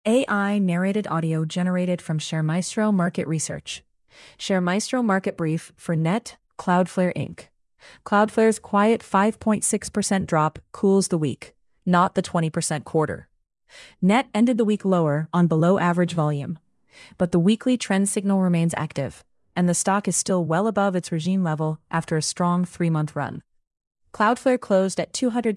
AI narrated audio generated from ShareMaestro Market Research. ShareMaestro Market Brief for Net, Cloudflare Inc. Cloudflare's quiet 5.6% drop cools the week, not the 20% quarter. Net ended the week lower on below average volume, but the weekly trend signal remains active, and the stock is still well above its regime level after a strong 3-month run. Cloudflare closed at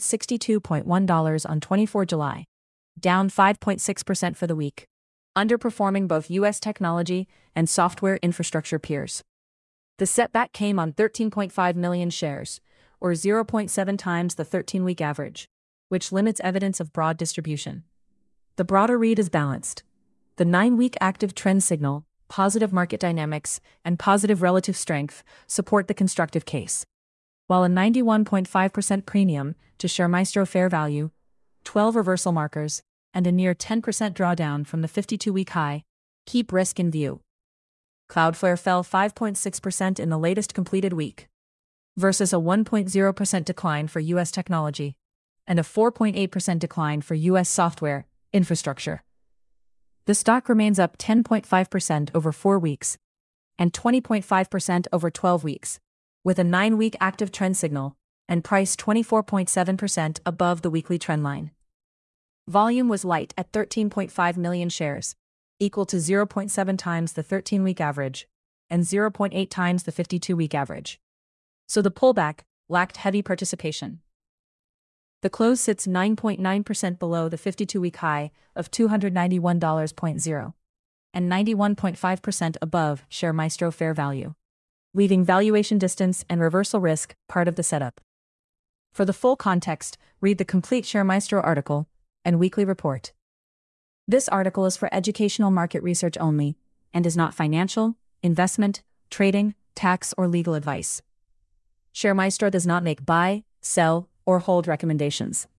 $262.1 on 24 July, down 5.6% for the week, underperforming both U.S. technology and software infrastructure peers. The setback came on 13.5 million shares, or 0.7 times the 13-week average, which limits evidence of broad distribution. The broader read is balanced. The 9-week active trend signal, positive market dynamics, and positive relative strength support the constructive case, while a 91.5% premium to ShareMaestro fair value, 12 reversal markers, and a near 10% drawdown from the 52-week high keep risk in view. Cloudflare fell 5.6% in the latest completed week, versus a 1.0% decline for U.S. technology and a 4.8% decline for U.S. software infrastructure. The stock remains up 10.5% over 4 weeks and 20.5% over 12 weeks, with a 9-week active trend signal and price 24.7% above the weekly trend line. Volume was light at 13.5 million shares, equal to 0.7 times the 13-week average and 0.8 times the 52-week average. So the pullback lacked heavy participation. The close sits 9.9% below the 52-week high of $291.0 and 91.5% above ShareMaestro fair value, leaving valuation distance and reversal risk part of the setup. For the full context, read the complete ShareMaestro article and weekly report. This article is for educational market research only and is not financial, investment, trading, tax, or legal advice. ShareMaestro does not make buy, sell, or hold recommendations.